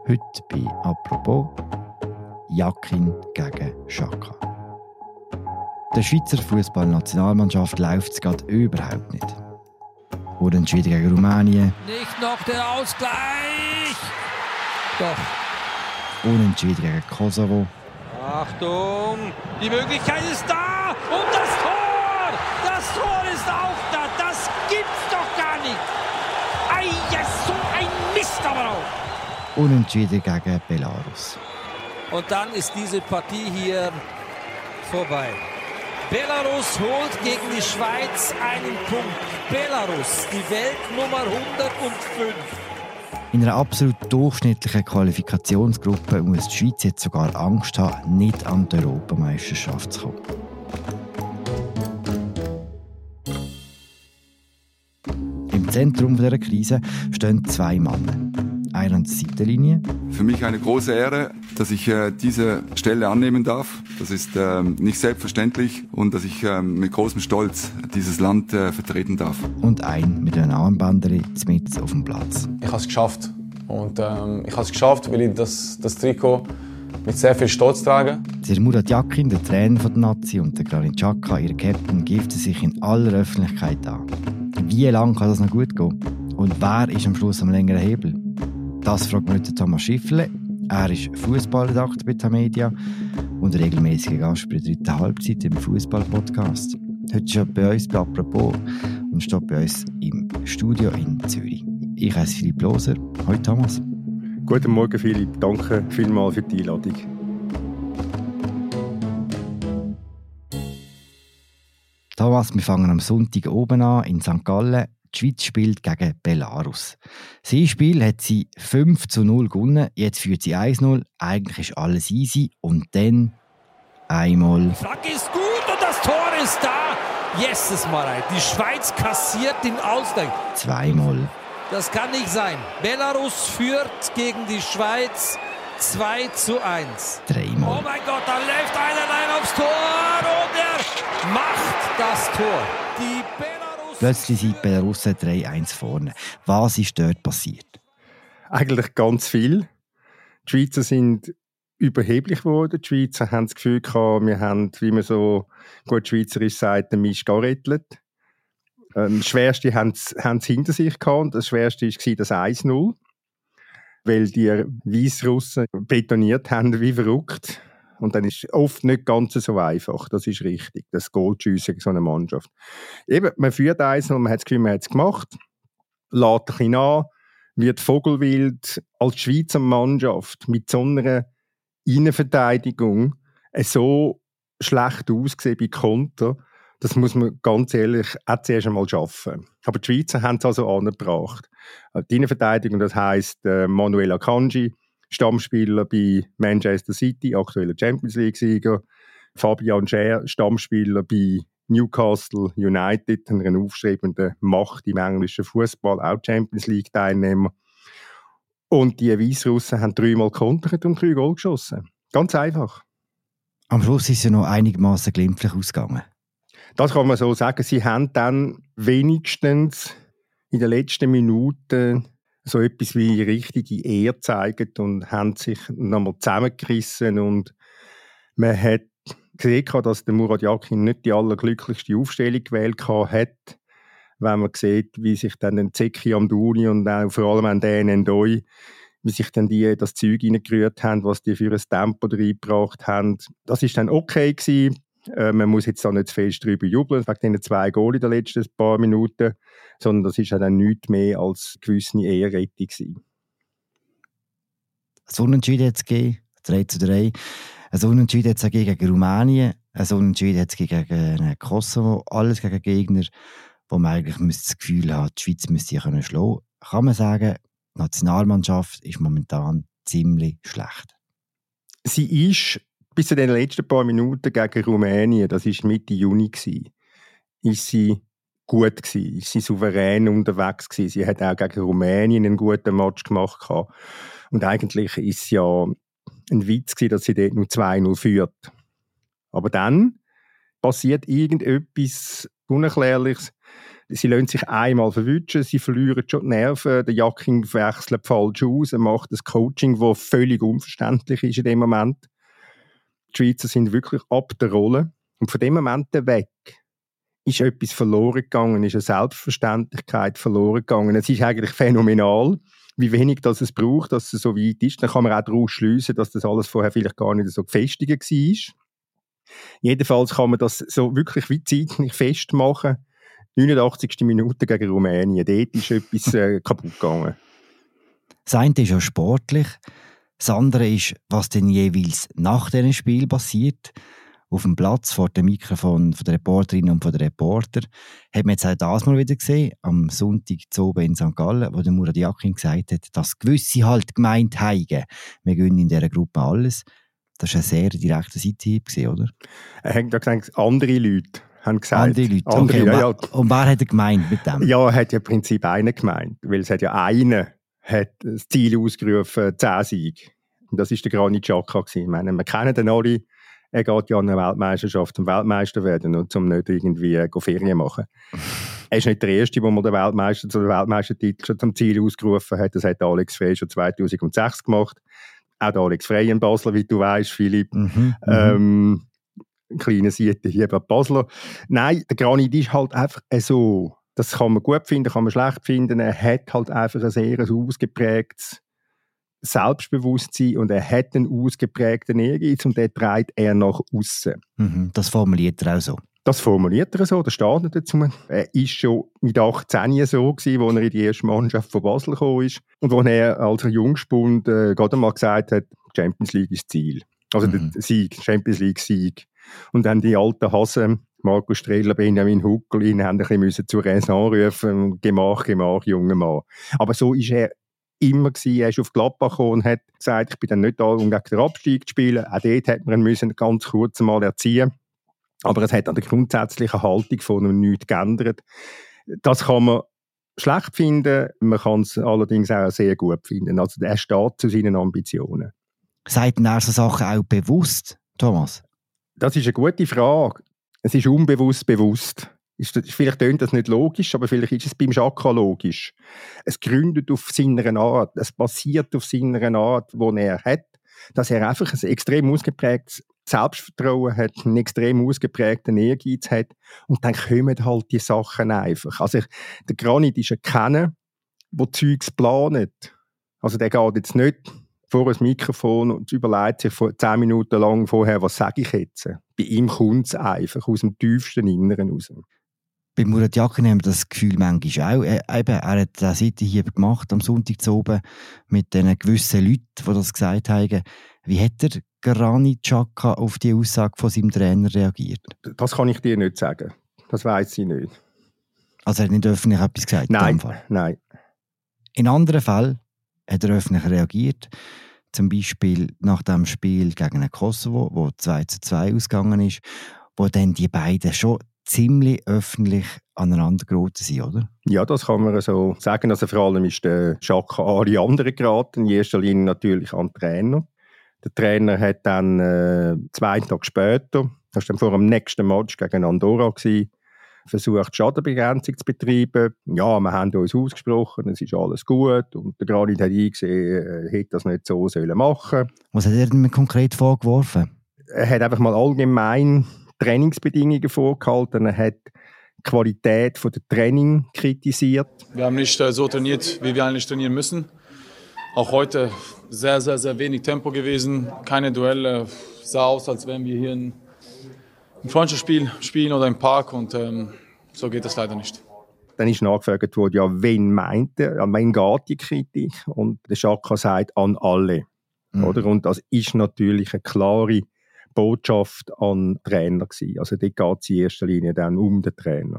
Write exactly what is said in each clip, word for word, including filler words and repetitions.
Heute bei «Apropos» Yakin gegen Xhaka. Der Schweizer Fußballnationalmannschaft läuft es gerade überhaupt nicht. Unentschieden gegen Rumänien. Nicht noch der Ausgleich! Doch. Unentschieden gegen Kosovo. Achtung! Die Möglichkeit ist da! Und das Tor! Das Tor ist auch da! Das gibt's doch gar nicht! Ei, ja, so ein Mist aber auch! Unentschieden gegen Belarus. Und dann ist diese Partie hier vorbei. Belarus holt gegen die Schweiz einen Punkt. Belarus, die Weltnummer hundertfünf. In einer absolut durchschnittlichen Qualifikationsgruppe muss die Schweiz jetzt sogar Angst haben, nicht an die Europameisterschaft zu kommen. Im Zentrum dieser Krise stehen zwei Männer. Einer an der Seitenlinie. Für mich eine große Ehre, dass ich äh, diese Stelle annehmen darf. Das ist äh, nicht selbstverständlich und dass ich äh, mit großem Stolz dieses Land äh, vertreten darf. Und ein mit einer Armbandere mitten auf dem Platz. Ich habe es geschafft. Und ähm, ich habe es geschafft, weil ich das, das Trikot mit sehr viel Stolz trage. Der Murat Yakin, der Trainer der Nazi, und der Granit Xhaka, ihr Captain, giften sich in aller Öffentlichkeit an. Wie lange kann das noch gut gehen? Und wer ist am Schluss am längeren Hebel? Das fragt mir heute Thomas Schiffle. Er ist Fußballredakteur bei Tamedia und regelmäßiger Gast bei der dritten Halbzeit im Fußball-Podcast. Heute ist er bei uns bei «Apropos» und steht bei uns im Studio in Zürich. Ich heiße Philipp Loser. Hallo Thomas. Guten Morgen Philipp, danke vielmals für die Einladung. Thomas, wir fangen am Sonntag oben an in Sankt Gallen. Die Schweiz spielt gegen Belarus. Sein Spiel hat sie fünf zu null gewonnen, jetzt führt sie eins zu null. Eigentlich ist alles easy. Und dann einmal... Die Flagge ist gut und das Tor ist da. Jesus Marei, die Schweiz kassiert den Ausgleich. Zweimal. Das kann nicht sein. Belarus führt gegen die Schweiz zwei zu eins. Dreimal. Oh mein Gott, da läuft einer allein aufs Tor und er macht das Tor. Die Belarus... Plötzlich sind die Belarussen drei eins vorne. Was ist dort passiert? Eigentlich ganz viel. Die Schweizer sind überheblich geworden. Die Schweizer haben das Gefühl gehabt, wir haben, wie man so gut schweizerisch sagt, den Mist gerettet. Ähm, das Schwerste haben sie hinter sich gehabt. Und das Schwerste war das eins zu null. Weil die Weißrussen betoniert haben wie verrückt. Und dann ist es oft nicht ganz so einfach. Das ist richtig, das Goal zu schiessen gegen so eine Mannschaft. Eben, man führt eins und man hat das Gefühl, man hat es gemacht. Lädt ein bisschen an, wird vogelwild. Als Schweizer Mannschaft mit so einer Innenverteidigung so schlecht aussehen bei Konter, das muss man ganz ehrlich auch zuerst einmal schaffen. Aber die Schweizer haben es also angebracht. Die Innenverteidigung, das heisst äh, Manuel Akanji, Stammspieler bei Manchester City, aktueller Champions League-Sieger. Fabian Schär, Stammspieler bei Newcastle United, einer aufstrebenden Macht im englischen Fußball, auch Champions League-Teilnehmer. Und die Weißrussen haben dreimal kontert und drei Goal geschossen. Ganz einfach. Am Schluss ist es ja noch einigermaßen glimpflich ausgegangen. Das kann man so sagen. Sie haben dann wenigstens in den letzten Minuten so etwas wie richtige Ehre gezeigt und haben sich nochmal zusammengerissen. Und man hat gesehen, dass der Murat Yakin nicht die allerglücklichste Aufstellung gewählt hat, wenn man sieht, wie sich dann den Zeki Amdouni und auch vor allem an den Ndoi, wie sich dann die das Zeug reingerührt haben, was die für ein Tempo reingebracht haben. Das war dann okay gewesen. Äh, man muss jetzt da nicht zu fest drüber jubeln, wegen diesen zwei Goal in den letzten paar Minuten, sondern das ist ja dann nichts mehr als eine gewisse Ehrenrettung gewesen. Ein Unentschieden hat es gegeben, drei zu drei. Ein Unentschieden hat es gegen Rumänien, ein Unentschieden hat es gegen Kosovo. Alles gegen Gegner, wo man eigentlich das Gefühl hat, die Schweiz müsste schlagen können. Kann man sagen, die Nationalmannschaft ist momentan ziemlich schlecht. Sie ist bis zu den letzten paar Minuten gegen Rumänien, das war Mitte Juni, ist sie gut gewesen, ist sie souverän unterwegs gewesen. Sie hat auch gegen Rumänien einen guten Match gemacht. Und eigentlich ist es ja ein Witz gewesen, dass sie dort nur zwei null führt. Aber dann passiert irgendetwas Unerklärliches. Sie lassen sich einmal verwutschen, sie verlieren schon die Nerven, der Yakin wechselt falsch aus, er macht ein Coaching, das völlig unverständlich ist in dem Moment. Die Schweizer sind wirklich ab der Rolle. Und von dem Moment weg ist etwas verloren gegangen, ist eine Selbstverständlichkeit verloren gegangen. Es ist eigentlich phänomenal, wie wenig das es braucht, dass es so weit ist. Dann kann man auch daraus schliessen, dass das alles vorher vielleicht gar nicht so gefestigt war. Jedenfalls kann man das so wirklich wie zeitlich festmachen. neunundachtzigste Minute gegen Rumänien. Dort ist etwas äh, kaputt gegangen. Das eine ist ja sportlich. Das andere ist, was denn jeweils nach diesem Spiel passiert. Auf dem Platz vor dem Mikrofon von der Reporterinnen und von der Reporter hat man jetzt auch das mal wieder gesehen, am Sonntag zu oben in Sankt Gallen, wo der Murat Yakin gesagt hat, dass gewisse halt gemeint haben, wir gönnen in dieser Gruppe alles. Das war ein sehr direkter Seitenhieb, oder? Er hat da gesagt, andere Leute haben gesagt. Andere Leute, andere, okay. Ja, ja. Und, und wer hat er gemeint mit dem? Ja, er hat ja im Prinzip einen gemeint, weil es hat ja einen hat das Ziel ausgerufen, zehn Siege. Und das war der Granit Xhaka. Ich meine, wir kennen den alle. Er geht ja an eine Weltmeisterschaft zum Weltmeister werden und zum nicht irgendwie äh, Ferien machen. Er ist nicht der Erste, der mal den Weltmeister zu den Weltmeistertitel schon zum Ziel ausgerufen hat. Das hat Alex Frey schon zweitausendsechs gemacht. Auch der Alex Frey in Basel, wie du weißt, Philipp. Mhm, ähm, ein kleiner Seitenhieb an Basler. Nein, der Granit ist halt einfach so. Das kann man gut finden, kann man schlecht finden. Er hat halt einfach ein sehr ausgeprägtes Selbstbewusstsein und er hat einen ausgeprägten Ehrgeiz und den trägt er nach aussen. Mhm, das formuliert er auch so. Das formuliert er so, das steht nicht dazu. Er war schon mit achtzehn so gewesen, als er in die erste Mannschaft von Basel gekommen ist und wo er als Jungspund äh, gerade mal gesagt hat, Champions League ist das Ziel. Also mhm. der Sieg, Champions League Sieg. Und dann die alten Hasen, Markus Streller, Benjamin Huckel, ihn haben ein bisschen zur Raison rufen, Gemach, Gemach, junger Mann. Aber so ist er immer gewesen. Er ist auf Gladbach gekommen und hat gesagt, ich bin dann nicht da, um gegen den Abstieg zu spielen. Auch dort hat man ihn müssen ganz kurz mal erziehen. Aber es hat an der grundsätzlichen Haltung von ihm nichts geändert. Das kann man schlecht finden, man kann es allerdings auch sehr gut finden. Also er steht zu seinen Ambitionen. Sagt er so Sachen auch bewusst, Thomas? Das ist eine gute Frage. Es ist unbewusst bewusst. Ist, vielleicht tönt das nicht logisch, aber vielleicht ist es beim Xhaka logisch. Es gründet auf seiner Art, es basiert auf seiner Art, die er hat, dass er einfach ein extrem ausgeprägtes Selbstvertrauen hat, einen extrem ausgeprägten Ehrgeiz hat und dann kommen halt die Sachen einfach. Also ich, der Granit ist ein Kenner, der Zeugs planet. Also der geht jetzt nicht vor ein Mikrofon und überlegt sich zehn Minuten lang vorher, was sage ich jetzt. Bei ihm kommt es einfach aus dem tiefsten Inneren raus. Bei Murat Yakin haben wir das Gefühl manchmal auch. Er, eben, er hat eine Seitenhieb gemacht am Sonntag zu oben mit diesen gewissen Leuten, die das gesagt haben. Wie hat der Granit Xhaka auf die Aussage von seinem Trainer reagiert? Das kann ich dir nicht sagen. Das weiss ich nicht. Also er hat nicht öffentlich etwas gesagt? Nein, in nein. In anderen Fällen hat er öffentlich reagiert. Zum Beispiel nach dem Spiel gegen den Kosovo, wo zwei zu zwei ausgegangen ist, wo dann die beiden schon ziemlich öffentlich aneinander geraten sind, oder? Ja, das kann man so sagen. Also vor allem ist der Xhaka an alle anderen geraten. In erster Linie natürlich an den Trainer. Der Trainer hat dann äh, zwei Tage später, das war dann vor dem nächsten Match gegen Andorra gewesen, versucht, Schadenbegrenzung zu betreiben. Ja, wir haben uns ausgesprochen, es ist alles gut. Und der Granit hat eingesehen, er hätte das nicht so sollen machen. Was hat er denn konkret vorgeworfen? Er hat einfach mal allgemein Trainingsbedingungen vorgehalten. Er hat die Qualität der Training kritisiert. Wir haben nicht äh, so trainiert, wie wir eigentlich trainieren müssen. Auch heute sehr, sehr, sehr wenig Tempo gewesen. Keine Duelle. Sah aus, als wären wir hier ein, ein Freundschaftsspiel spielen oder im Park. Und ähm, so geht das leider nicht. Dann ist nachgefragt worden, ja, wen meint er, an wen geht die Kritik? Und der Xhaka sagt, an alle. Mhm. Oder? Und das ist natürlich eine klare Botschaft an den Trainer gewesen. Also dort geht es in erster Linie dann um den Trainer.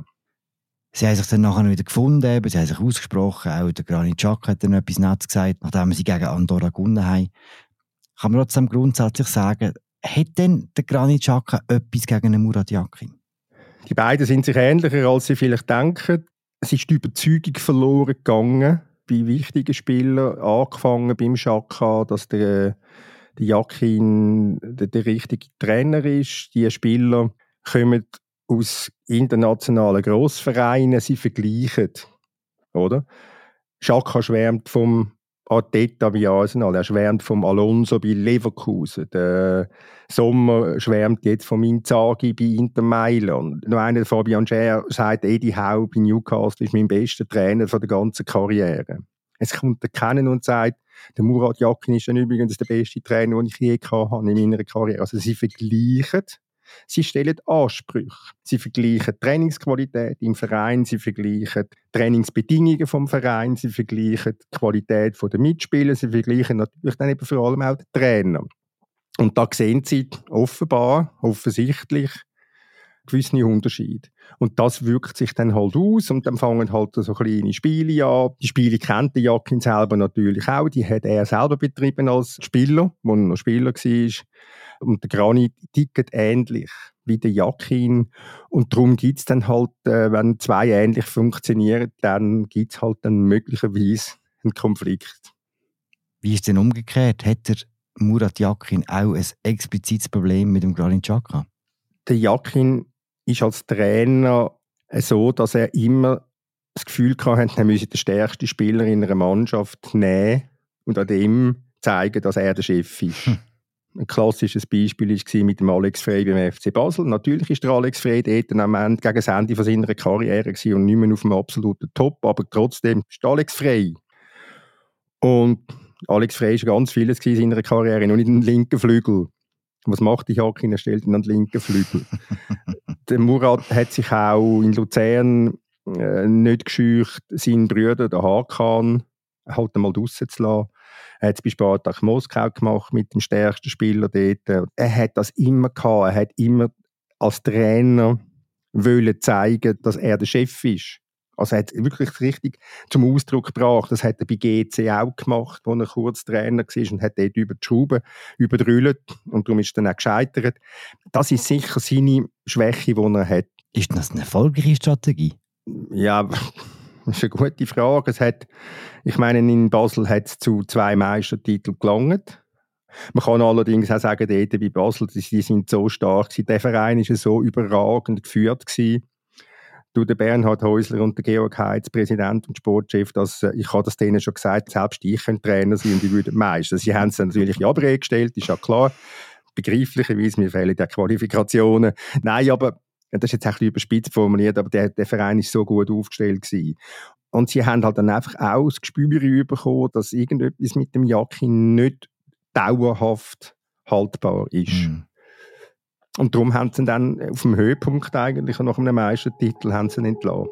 Sie haben sich dann nachher wieder gefunden, eben. Sie haben sich ausgesprochen, auch der Granit Xhaka hat dann etwas Nettes gesagt, nachdem sie gegen Andorra gewonnen haben. Kann man trotzdem grundsätzlich sagen, hat denn der Granit Xhaka etwas gegen den Murat Yakin? Die beiden sind sich ähnlicher, als sie vielleicht denken. Es ist die Überzeugung verloren gegangen bei wichtigen Spielern, angefangen beim Xhaka, dass der, der Yakin der, der richtige Trainer ist. Die Spieler kommen aus internationalen Grossvereinen, sie vergleichen, oder? Xhaka schwärmt vom Arteta bei Arsenal, er schwärmt vom Alonso bei Leverkusen, der Sommer schwärmt jetzt vom Inzaghi bei Inter Mailand. Noch einer, Fabian Schär, sagt, Eddie Howe bei Newcastle ist mein bester Trainer von der ganzen Karriere. Es kommt der Kennen und sagt, der Murat Yakin ist dann übrigens der beste Trainer, den ich je hatte in meiner Karriere. Also sie vergleichen, sie stellen Ansprüche. Sie vergleichen Trainingsqualität im Verein, sie vergleichen Trainingsbedingungen vom Verein, sie vergleichen die Qualität der Mitspieler, sie vergleichen natürlich dann eben vor allem auch den Trainer. Und da sehen sie offenbar, offensichtlich, gewisse Unterschiede. Und das wirkt sich dann halt aus und dann fangen halt so kleine Spiele an. Die Spiele kennt der Yakin selber natürlich auch, die hat er selber betrieben als Spieler, wo er noch Spieler war. Und der Granit tickt ähnlich wie der Yakin. Und darum gibt es dann halt, äh, wenn zwei ähnlich funktionieren, dann gibt es halt dann möglicherweise einen Konflikt. Wie ist denn umgekehrt? Hat der Murat Yakin auch ein explizites Problem mit dem Granit Xhaka? Der Yakin ist als Trainer so, dass er immer das Gefühl hatte, er müsse den stärksten Spieler in einer Mannschaft nehmen und an dem zeigen, dass er der Chef ist. Hm. Ein klassisches Beispiel war mit dem Alex Frey beim F C Basel. Natürlich war der Alex Frey dort am Ende gegen das Ende seiner Karriere und nicht mehr auf dem absoluten Top, aber trotzdem ist Alex Frey. Und Alex Frey war ganz vieles in seiner Karriere, nur nicht den linken Flügel. Was macht die Yakin? Er stellt ihn an den linken Flügel. Der Murat hat sich auch in Luzern äh, nicht gescheucht, seinen Bruder, den Hakan, halt einmal draussen zu lassen. Er hat es bei Spartak Moskau gemacht mit dem stärksten Spieler dort. Er hat das immer gehabt. Er hat immer als Trainer wollen zeigen, dass er der Chef ist. Also er hat wirklich richtig zum Ausdruck gebracht. Das hat er bei G C auch gemacht, wo er kurz Trainer war und hat dort über die Schrauben überdrüllt. Und darum ist er dann auch gescheitert. Das ist sicher seine Schwäche, die er hat. Ist das eine erfolgreiche Strategie? Ja, das ist eine gute Frage. Es hat, ich meine, in Basel hat es zu zwei Meistertiteln gelangt. Man kann allerdings auch sagen, dort bei Basel, die sind so stark gewesen. Der Verein war so überragend geführt gewesen. Der Bernhard Häusler und der Georg Heitz, Präsident und Sportchef, dass, ich habe das denen schon gesagt, selbst ich könnte Trainer sein und ich würde meistern. Sie haben es natürlich in Abrede gestellt, ist ja klar. Begreiflicherweise, mir fehlen die Qualifikationen. Nein, aber, das ist jetzt ein bisschen überspitzt formuliert, aber der, der Verein ist so gut aufgestellt gewesen. Und sie haben halt dann einfach auch das Gespür bekommen, dass irgendetwas mit dem Yakin nicht dauerhaft haltbar ist. Mm. Und darum haben sie ihn dann auf dem Höhepunkt eigentlich nach einem Meistertitel haben sie ihn entlassen.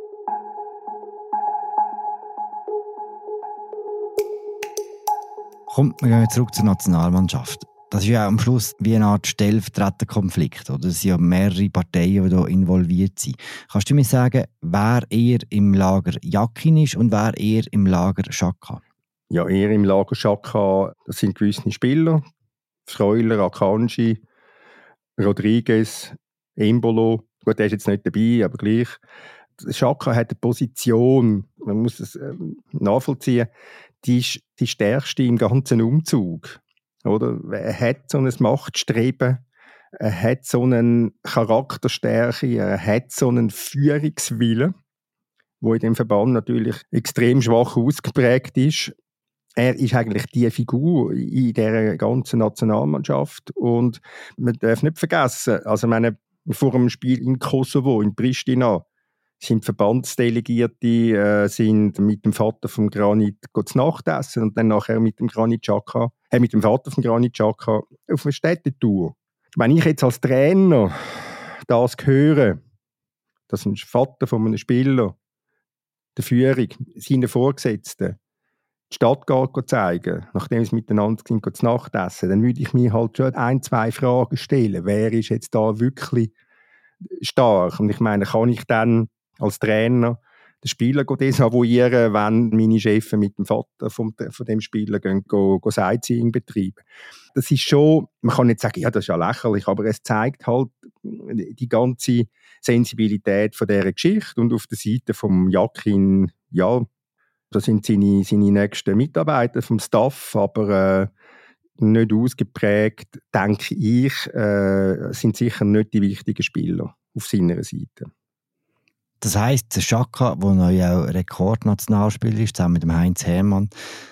Kommt, wir gehen zurück zur Nationalmannschaft. Das ist ja am Schluss wie eine Art Stellvertreterkonflikt, oder? Es sind ja mehrere Parteien, die hier involviert sind. Kannst du mir sagen, wer eher im Lager Yakin ist und wer eher im Lager Xhaka? Ja, eher im Lager Xhaka, das sind gewisse Spieler. Freuler, Akanji, Rodriguez, Embolo, gut, der ist jetzt nicht dabei, aber gleich. Xhaka hat eine Position, man muss es äh, nachvollziehen, die ist die stärkste im ganzen Umzug. Oder? Er hat so ein Machtstreben, er hat so eine Charakterstärke, er hat so einen Führungswillen, der in dem Verband natürlich extrem schwach ausgeprägt ist. Er ist eigentlich die Figur in dieser ganzen Nationalmannschaft und man darf nicht vergessen, also meine, vor dem Spiel in Kosovo, in Pristina, sind Verbandsdelegierte äh, sind mit dem Vater von Granit zu Nacht essen und dann nachher mit dem Granit Xhaka, äh, mit dem Vater von Granit Xhaka auf eine Städtetour. Wenn ich jetzt als Trainer das höre, dass ein Vater von einem Spieler der Führung, seinen Vorgesetzten, die Stadt geht zeigen, nachdem sie miteinander sind, zu Nacht essen, dann würde ich mir halt schon ein, zwei Fragen stellen. Wer ist jetzt da wirklich stark? Und ich meine, kann ich dann als Trainer den Spieler desavouieren, wenn meine Chefs mit dem Vater von, von dem Spieler gehen, go, go Sightseeing betreiben? Das ist schon, man kann nicht sagen, ja, das ist ja lächerlich, aber es zeigt halt die ganze Sensibilität von dieser Geschichte. Und auf der Seite vom Yakin, ja, das sind seine, seine nächsten Mitarbeiter vom Staff, aber äh, nicht ausgeprägt, denke ich, äh, sind sicher nicht die wichtigen Spieler auf seiner Seite. Das heisst, der Xhaka, der neu auch Rekordnationalspieler ist, zusammen mit dem Heinz Hermann,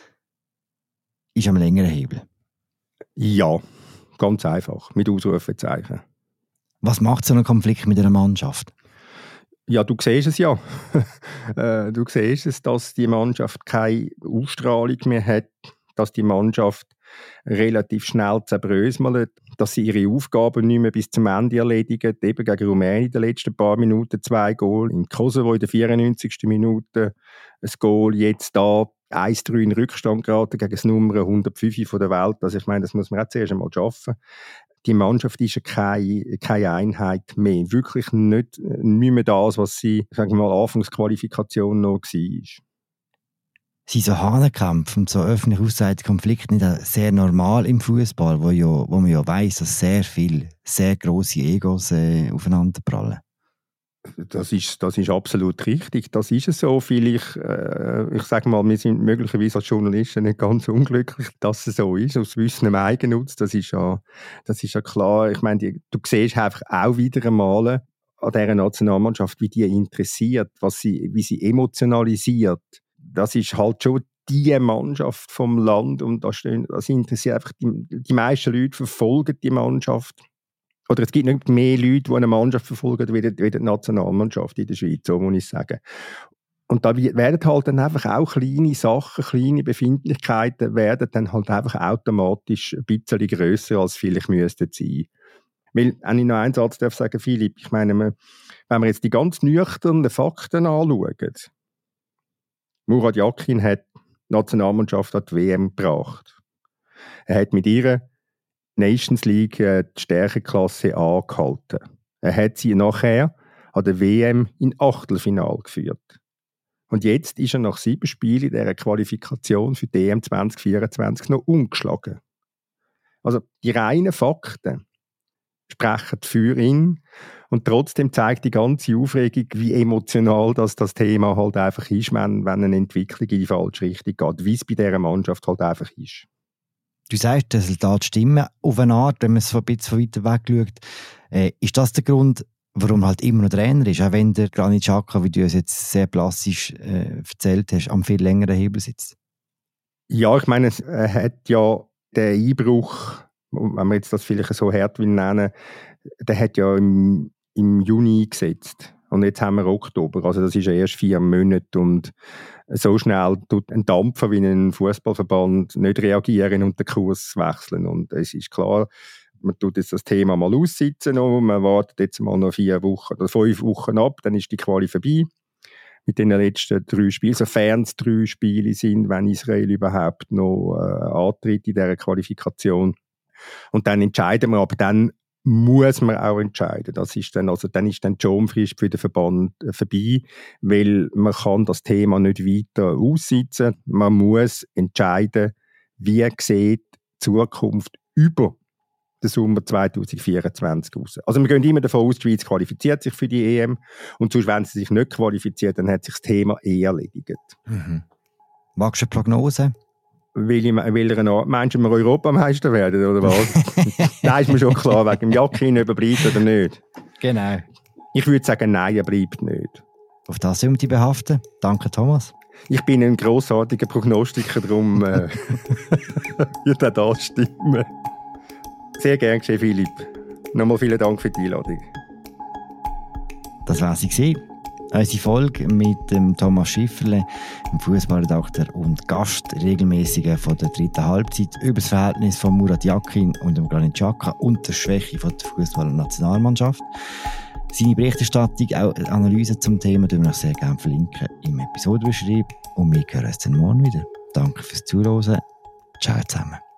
ist am längeren Hebel. Ja, ganz einfach, mit Ausrufezeichen. Was macht so ein Konflikt mit einer Mannschaft? Ja, du siehst es ja. Du siehst es, dass die Mannschaft keine Ausstrahlung mehr hat, dass die Mannschaft relativ schnell zerbröselt, dass sie ihre Aufgaben nicht mehr bis zum Ende erledigen. Eben gegen Rumänien in den letzten paar Minuten zwei Goal, in Kosovo in der vierundneunzigsten Minute ein Goal, jetzt da eins drei in Rückstand geraten gegen das Nummer hundertfünf von der Welt. Also ich meine, das muss man auch zuerst einmal schaffen. Die Mannschaft ist ja keine, keine Einheit mehr. Wirklich nicht, nicht mehr das, was sie, sagen wir mal, Anfangsqualifikation noch war. Sind so Hahnenkämpfe und so öffentlich ausgesagte Konflikte nicht sehr normal im Fußball, wo, ja, wo man ja weiss, dass sehr viele, sehr grosse Egos äh, aufeinanderprallen? Das ist, das ist absolut richtig. Das ist es so. Vielleicht, äh, ich sage mal, wir sind möglicherweise als Journalisten nicht ganz unglücklich, dass es so ist, aus wissendem Eigennutz. Das ist ja, das ist ja klar. Ich meine, die, du siehst einfach auch wieder einmal an dieser Nationalmannschaft, wie die interessiert, was sie, wie sie emotionalisiert. Das ist halt schon die Mannschaft vom Land und das, das interessiert einfach, die, die meisten Leute verfolgen die Mannschaft. Oder es gibt nicht mehr Leute, die eine Mannschaft verfolgen, wie die, wie die Nationalmannschaft in der Schweiz, so muss ich sagen. Und da werden halt dann einfach auch kleine Sachen, kleine Befindlichkeiten werden dann halt einfach automatisch ein bisschen grösser, als vielleicht müssten sein. Weil, wenn ich noch einen Satz darf sagen, Philipp, ich meine, wenn wir jetzt die ganz nüchternen Fakten anschauen, Murat Yakin hat die Nationalmannschaft an die W M gebracht. Er hat mit ihrer Nations League äh, die Stärkeklasse angehalten. Er hat sie nachher an der W M in Achtelfinale geführt. Und jetzt ist er nach sieben Spielen in dieser Qualifikation für die E M zwanzig vierundzwanzig noch ungeschlagen. Also die reinen Fakten sprechen für ihn. Und trotzdem zeigt die ganze Aufregung, wie emotional das, das Thema halt einfach ist, wenn, wenn eine Entwicklung in die falsche Richtung geht, wie es bei dieser Mannschaft halt einfach ist. Du sagst, das Resultat stimmen auf eine Art, wenn man es ein bisschen weiter weg schaut. Äh, ist das der Grund, warum halt immer noch Trainer ist, auch wenn der Granit Xhaka, wie du es jetzt sehr plastisch äh, erzählt hast, am viel längeren Hebel sitzt? Ja, ich meine, er hat ja den Einbruch, wenn man jetzt das vielleicht so hart will nennen, der hat ja im, im Juni eingesetzt. Und jetzt haben wir Oktober, also das ist ja erst vier Monate und so schnell tut ein Dampfer wie ein Fußballverband nicht reagieren und den Kurs wechseln. Und es ist klar, man tut jetzt das Thema mal aussitzen und man wartet jetzt mal noch vier Wochen oder fünf Wochen ab, dann ist die Quali vorbei. Mit den letzten drei Spielen, sofern es drei Spiele sind, wenn Israel überhaupt noch äh, antritt in dieser Qualifikation. Und dann entscheiden wir, aber dann muss man auch entscheiden. Das ist dann, also dann ist dann die Schonfrist für den Verband vorbei, weil man kann das Thema nicht weiter aussitzen. Man muss entscheiden, wie sieht die Zukunft über den Sommer zwanzig vierundzwanzig aus. Also wir gehen immer davon aus, die Schweiz qualifiziert sich für die E M und sonst, wenn sie sich nicht qualifiziert, dann hat sich das Thema eh erledigt. Mhm. Magst du eine Prognose? Will ich, will er, meinst du, wir Europameister werden, oder was? Nein, ist mir schon klar, wegen dem Yakin, ob er bleibt oder nicht. Genau. Ich würde sagen, nein, er bleibt nicht. Auf das sind wir behaften. Danke, Thomas. Ich bin ein grossartiger Prognostiker, darum äh, wird auch das stimmen. Sehr gern geschehen, Philipp. Nochmal vielen Dank für die Einladung. Das war sie. Unsere Folge mit dem Thomas Schifferle, dem Fußballredakteur und Gast regelmäßiger von der dritten Halbzeit, über das Verhältnis von Murat Yakin und dem Granit Xhaka und der Schwäche von der Fußball-Nationalmannschaft. Seine Berichterstattung, auch Analyse zum Thema, verlinken wir noch sehr gerne verlinken im Episodenbeschreibung. Und wir hören uns dann morgen wieder. Danke fürs Zuhören. Ciao zusammen.